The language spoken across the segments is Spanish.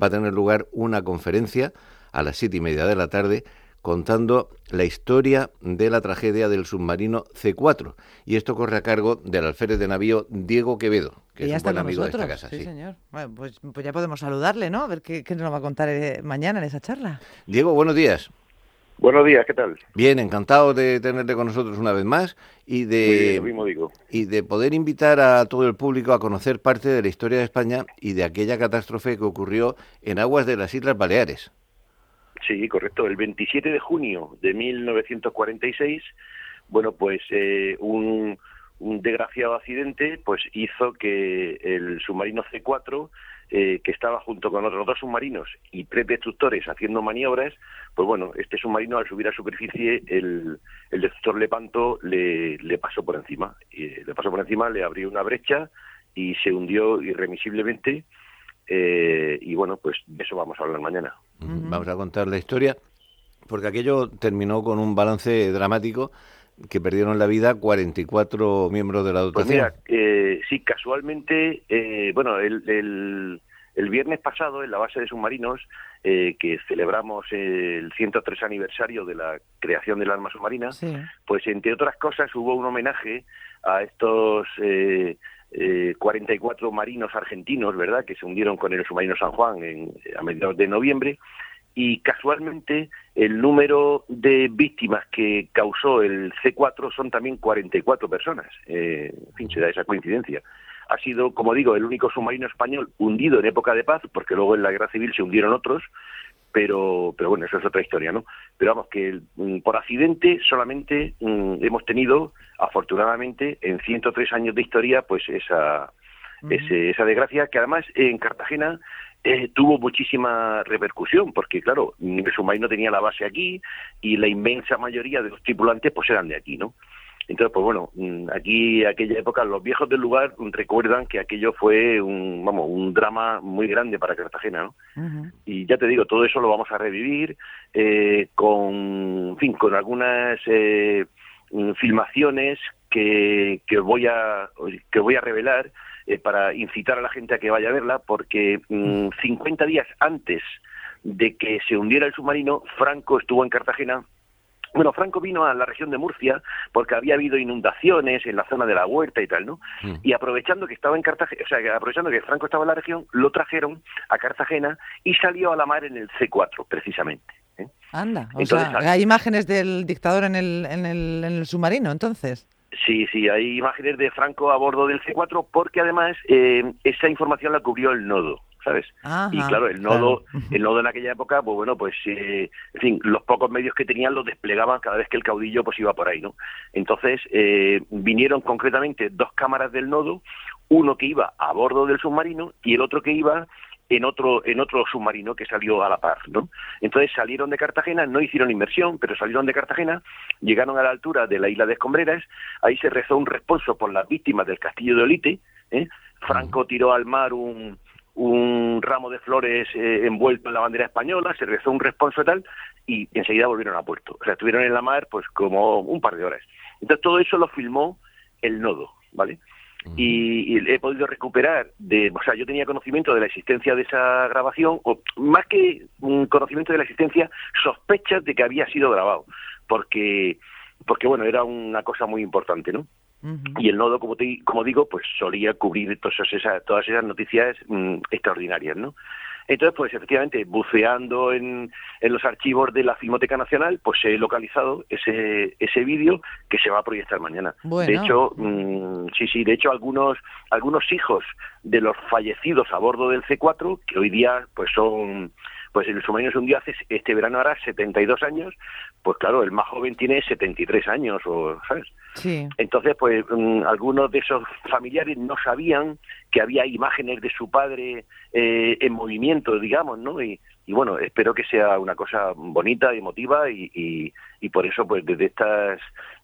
va a tener lugar una conferencia a las 7:30 de la tarde contando la historia de la tragedia del submarino C4. Y esto corre a cargo del alférez de navío Diego Quevedo, que es un buen amigo de esta casa. Sí, señor. Bueno, pues ya podemos saludarle, ¿no? A ver qué nos va a contar mañana en esa charla. Diego, buenos días. Buenos días, ¿qué tal? Bien, encantado de tenerte con nosotros una vez más y Lo mismo digo. Y de poder invitar a todo el público a conocer parte de la historia de España y de aquella catástrofe que ocurrió en aguas de las Islas Baleares. Sí, correcto. El 27 de junio de 1946, bueno, pues un desgraciado accidente pues hizo que el submarino C4, que estaba junto con otros 2 submarinos y 3 destructores haciendo maniobras, pues bueno, este submarino al subir a superficie, el destructor Lepanto le pasó por encima. Le abrió una brecha y se hundió irremisiblemente. Y bueno, pues de eso vamos a hablar mañana. Vamos a contar la historia, porque aquello terminó con un balance dramático, que perdieron la vida 44 miembros de la dotación. Pues mira, sí, casualmente, bueno, el viernes pasado en la base de submarinos, que celebramos el 103 aniversario de la creación del arma submarina, sí, pues entre otras cosas hubo un homenaje a estos 44 marinos argentinos, ¿verdad?, que se hundieron con el submarino San Juan a mediados de noviembre, y casualmente el número de víctimas que causó el C4 son también 44 personas. En fin, se da esa coincidencia. Ha sido, como digo, el único submarino español hundido en época de paz, porque luego en la Guerra Civil se hundieron otros, pero bueno, eso es otra historia, ¿no? Pero vamos, que por accidente solamente hemos tenido, afortunadamente, en 103 años de historia, pues esa desgracia, que además en Cartagena tuvo muchísima repercusión, porque claro, el submarino tenía la base aquí y la inmensa mayoría de los tripulantes pues eran de aquí, ¿no? Entonces, pues bueno, aquí, aquella época, los viejos del lugar recuerdan que aquello fue un drama muy grande para Cartagena, ¿no? Uh-huh. Y ya te digo, todo eso lo vamos a revivir con algunas filmaciones que voy a revelar para incitar a la gente a que vaya a verla, porque 50 días antes de que se hundiera el submarino, Franco estuvo en Cartagena. Bueno, Franco vino a la región de Murcia porque había habido inundaciones en la zona de la Huerta y tal, ¿no? Y aprovechando que estaba en Cartagena, o sea, aprovechando que Franco estaba en la región, lo trajeron a Cartagena y salió a la mar en el C4, precisamente. Anda, entonces, hay imágenes del dictador en el submarino, entonces. Sí, hay imágenes de Franco a bordo del C4 porque además esa información la cubrió el Nodo, ¿sabes? Ajá, y claro, el Nodo en aquella época, pues bueno, pues en fin, los pocos medios que tenían los desplegaban cada vez que el caudillo pues iba por ahí, ¿no? Entonces vinieron concretamente 2 cámaras del Nodo, uno que iba a bordo del submarino y el otro que iba en otro submarino que salió a la par, ¿no? Entonces salieron de Cartagena, no hicieron inmersión, pero salieron de Cartagena, llegaron a la altura de la isla de Escombreras, ahí se rezó un responso por las víctimas del castillo de Olite, Franco tiró al mar un ramo de flores envuelto en la bandera española, se rezó un responso y tal, y enseguida volvieron a puerto. O sea, estuvieron en la mar pues como un par de horas. Entonces todo eso lo filmó el Nodo, ¿vale? Y he podido recuperar yo tenía conocimiento de la existencia de esa grabación, o más que conocimiento de la existencia, sospechas de que había sido grabado, porque bueno, era una cosa muy importante, ¿no? Uh-huh. Y el Nodo, como digo, pues solía cubrir todas esas noticias extraordinarias, ¿no? Entonces, pues efectivamente, buceando en los archivos de la Filmoteca Nacional, pues he localizado ese vídeo que se va a proyectar mañana. Bueno. De hecho, de hecho algunos hijos de los fallecidos a bordo del C4, que hoy día pues son, pues el submarino se hundió este verano hará 72 años, pues claro, el más joven tiene 73 años, ¿sabes? Sí. Entonces, pues algunos de esos familiares no sabían que había imágenes de su padre en movimiento, digamos, ¿no? Y bueno, espero que sea una cosa bonita, emotiva y por eso, pues desde esta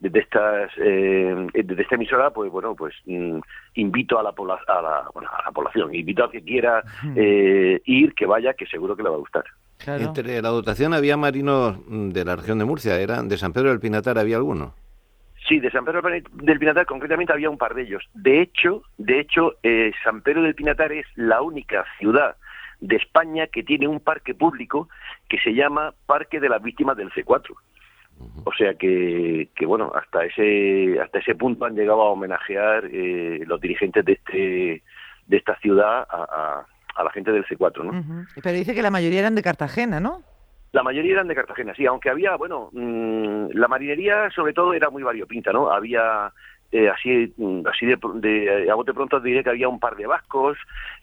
emisora, pues bueno, pues invito a la población, invito a que quiera ir, que vaya, que seguro que le va a gustar. Claro. Entre la dotación había marinos de la región de Murcia, ¿eran de San Pedro del Pinatar había alguno? Sí, de San Pedro del Pinatar concretamente había un par de ellos. De hecho, San Pedro del Pinatar es la única ciudad de España que tiene un parque público que se llama Parque de las Víctimas del C4. O sea que bueno, hasta ese punto han llegado a homenajear los dirigentes de esta ciudad a la gente del C4, ¿no? Uh-huh. Pero dice que la mayoría eran de Cartagena, ¿no? La mayoría eran de Cartagena, sí, aunque había, bueno, la marinería sobre todo era muy variopinta, ¿no? Había así de a bote pronto diré que había un par de vascos,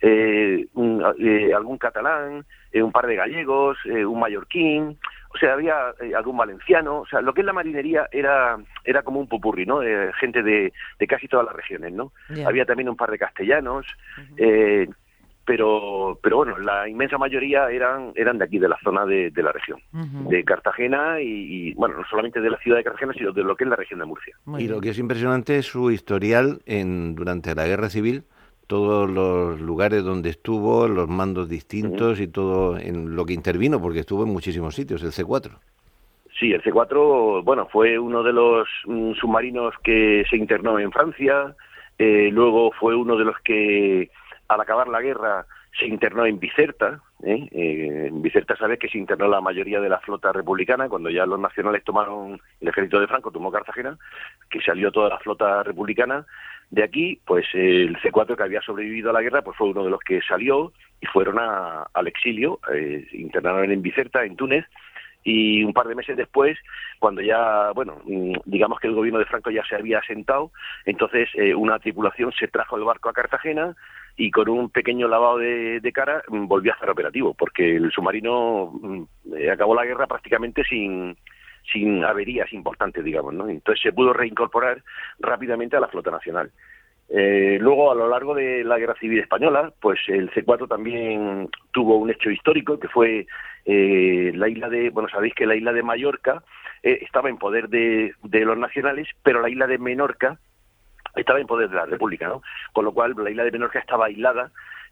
algún catalán, un par de gallegos, un mallorquín, o sea, había algún valenciano, o sea, lo que es la marinería era como un popurrí, ¿no? Gente de casi todas las regiones, ¿no? Yeah. Había también un par de castellanos, uh-huh. Pero bueno, la inmensa mayoría eran de aquí, de la zona de la región, uh-huh. de Cartagena y bueno, no solamente de la ciudad de Cartagena, sino de lo que es la región de Murcia. Y lo que es impresionante es su historial durante la Guerra Civil, todos los lugares donde estuvo, los mandos distintos, uh-huh. y todo en lo que intervino, porque estuvo en muchísimos sitios, el C4. Sí, el C4, bueno, fue uno de los submarinos que se internó en Francia, luego fue uno de los que al acabar la guerra se internó en Bizerta. En Bizerta sabes que se internó la mayoría de la flota republicana cuando ya los nacionales tomaron, el ejército de Franco tomó Cartagena, que salió toda la flota republicana de aquí. Pues el C4, que había sobrevivido a la guerra, pues fue uno de los que salió y fueron al exilio, se internaron en Bizerta, en Túnez. Y un par de meses después, cuando ya, bueno, digamos que el gobierno de Franco ya se había asentado, entonces una tripulación se trajo el barco a Cartagena y con un pequeño lavado de cara volvió a estar operativo, porque el submarino acabó la guerra prácticamente sin averías importantes, digamos, ¿no? Entonces se pudo reincorporar rápidamente a la flota nacional. Luego, a lo largo de la Guerra Civil Española, pues el C4 también tuvo un hecho histórico, que fue la isla de, bueno, sabéis que la isla de Mallorca estaba en poder de los nacionales, pero la isla de Menorca estaba en poder de la República, ¿no? Con lo cual la isla de Menorca estaba aislada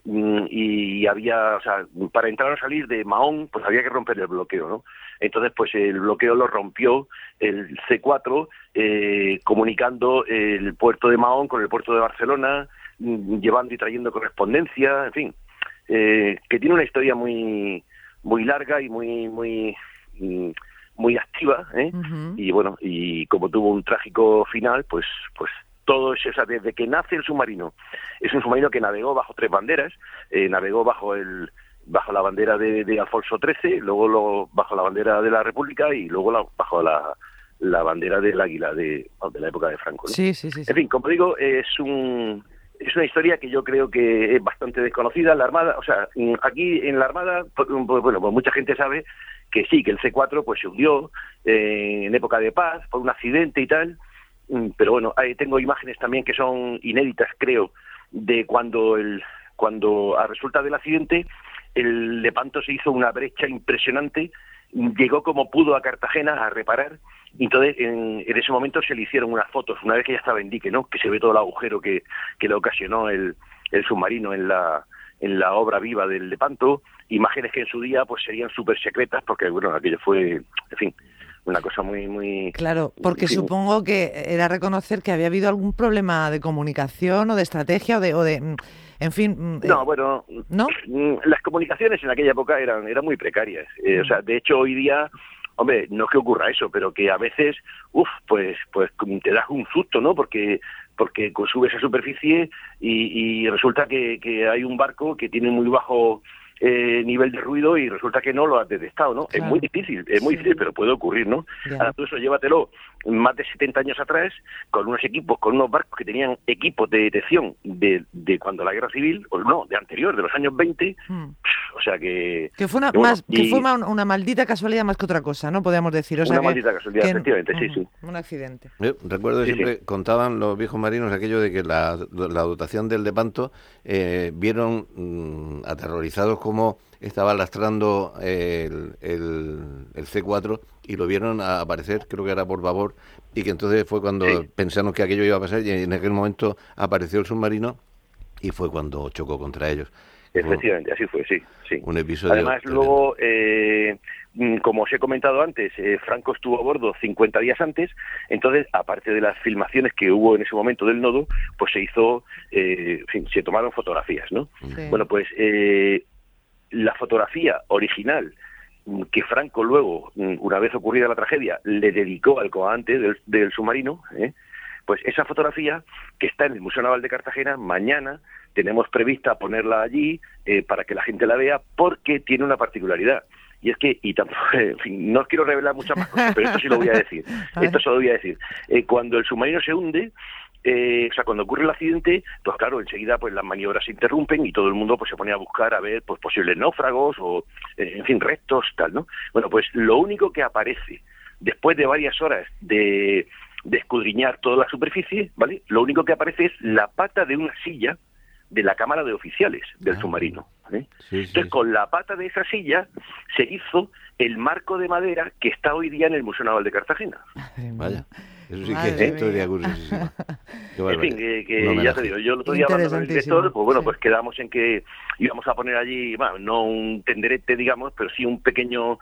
y había, o sea, para entrar o salir de Mahón, pues había que romper el bloqueo, ¿no? Entonces, pues el bloqueo lo rompió el C4, comunicando el puerto de Mahón con el puerto de Barcelona, llevando y trayendo correspondencia, en fin, que tiene una historia muy muy larga y muy activa, uh-huh. Y bueno, y como tuvo un trágico final, pues todo eso, o sea, desde que nace el submarino, es un submarino que navegó bajo 3 banderas, navegó bajo la bandera de Alfonso XIII, luego bajo la bandera de la República y luego bajo la bandera del Águila de la época de Franco, ¿no? Sí. En fin, como digo, es una historia que yo creo que es bastante desconocida. La Armada, o sea, aquí en la Armada, bueno, pues mucha gente sabe que sí, que el C4 pues se hundió en época de paz por un accidente y tal. Pero bueno, tengo imágenes también que son inéditas, creo, de cuando a resulta del accidente el Lepanto se hizo una brecha impresionante, llegó como pudo a Cartagena a reparar, y entonces en ese momento se le hicieron unas fotos, una vez que ya estaba en dique, ¿no? Que se ve todo el agujero que le ocasionó el submarino en la obra viva del Lepanto, imágenes que en su día pues serían súper secretas, porque bueno, aquello fue, en fin, una cosa muy... Claro, porque supongo que era reconocer que había habido algún problema de comunicación o de estrategia o de en fin... No, bueno, ¿no? Las comunicaciones en aquella época eran muy precarias. O sea, de hecho, hoy día, hombre, no es que ocurra eso, pero que a veces, pues te das un susto, ¿no? Porque subes a superficie y resulta que hay un barco que tiene muy bajo nivel de ruido y resulta que no lo has detectado, ¿no? Claro. Es muy difícil, pero puede ocurrir, ¿no? Ahora tú eso llévatelo más de 70 años atrás, con unos barcos que tenían equipos de detección de cuando la Guerra Civil, o no, de anterior, de los años 20, o sea que... Que fue una maldita casualidad más que otra cosa, ¿no? Podríamos decir. O sea, maldita casualidad, efectivamente, sí. Un accidente. Yo recuerdo que siempre contaban los viejos marinos aquello de que la dotación del Lepanto vieron aterrorizados cómo estaba lastrando el C4 y lo vieron aparecer, creo que era por babor, y que entonces fue cuando pensaron que aquello iba a pasar y en aquel momento apareció el submarino y fue cuando chocó contra ellos. Efectivamente, así fue, sí. Un episodio. Además, luego, como os he comentado antes, Franco estuvo a bordo 50 días antes, entonces, aparte de las filmaciones que hubo en ese momento del nodo, pues se hizo, se tomaron fotografías, ¿no? Sí. Bueno, pues la fotografía original que Franco luego, una vez ocurrida la tragedia, le dedicó al comandante del submarino, pues esa fotografía que está en el Museo Naval de Cartagena, mañana tenemos prevista ponerla allí para que la gente la vea, porque tiene una particularidad. Y es que, en fin, no os quiero revelar muchas más cosas, pero esto sí lo voy a decir. Esto se lo voy a decir. Cuando el submarino se hunde, o sea, cuando ocurre el accidente, pues claro, enseguida pues las maniobras se interrumpen y todo el mundo pues se pone a buscar a ver pues posibles náufragos o, en fin, restos, tal, ¿no? Bueno, pues lo único que aparece después de varias horas de escudriñar toda la superficie, ¿vale? Lo único que aparece es la pata de una silla de la cámara de oficiales del submarino. Sí, entonces, con la pata de esa silla se hizo el marco de madera que está hoy día en el Museo Naval de Cartagena. Vaya, eso sí que es historia curiosísima. En fin, que ya te digo, yo el otro día hablando con el director, pues bueno, pues quedamos en que íbamos a poner allí, bueno, no un tenderete, digamos, pero sí un pequeño,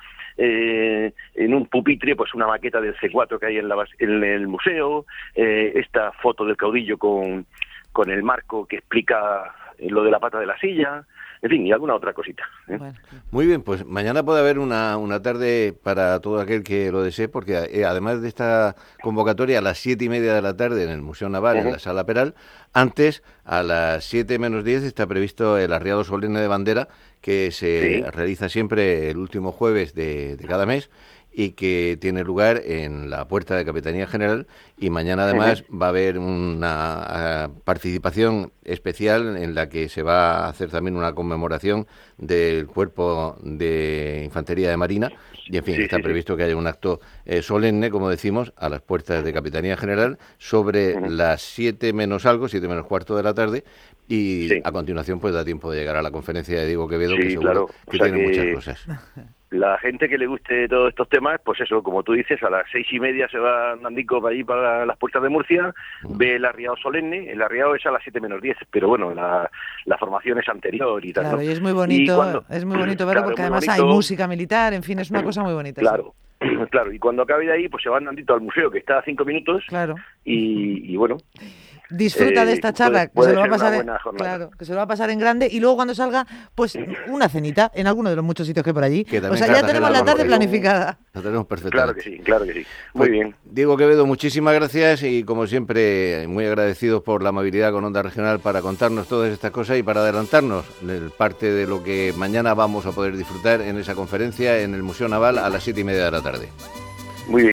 en un pupitre, pues una maqueta del C4 que hay en el museo, esta foto del caudillo con el marco que explica lo de la pata de la silla, en fin, y alguna otra cosita. Bueno. Muy bien, pues mañana puede haber una tarde para todo aquel que lo desee, porque además de esta convocatoria a las 7:30 de la tarde en el Museo Naval, en la Sala Peral, antes, a las 7:10, está previsto el arriado solemne de bandera, que se realiza siempre el último jueves de cada mes, y que tiene lugar en la puerta de Capitanía General, y mañana además va a haber una participación especial en la que se va a hacer también una conmemoración del Cuerpo de Infantería de Marina, y en fin, está previsto que haya un acto solemne, como decimos, a las puertas de Capitanía General sobre las 7 menos algo, 7 menos cuarto de la tarde, y a continuación pues da tiempo de llegar a la conferencia de Diego Quevedo, que seguro que tiene muchas cosas. La gente que le guste todos estos temas, pues eso, como tú dices, a las 6:30 se va Nandico para allí, para las puertas de Murcia, ve el arriado solemne. El arriado es a las 7:10, pero bueno, la formación es anterior y tal. Claro, ¿no? y es muy bonito, verlo, porque además hay música militar, en fin, es una cosa muy bonita. Claro. Claro, y cuando acabe de ahí, pues se va Nandito al museo, que está a 5 minutos, y bueno... Disfruta de esta charla, que se lo va a pasar que se lo va a pasar en grande, y luego cuando salga, pues una cenita en alguno de los muchos sitios que hay por allí. O sea, ya tenemos la tarde planificada. La tenemos perfectamente. Claro que sí. Muy bien. Diego Quevedo, muchísimas gracias, y como siempre, muy agradecidos por la amabilidad con Onda Regional para contarnos todas estas cosas y para adelantarnos parte de lo que mañana vamos a poder disfrutar en esa conferencia en el Museo Naval a las 7:30 de la tarde. Muy bien.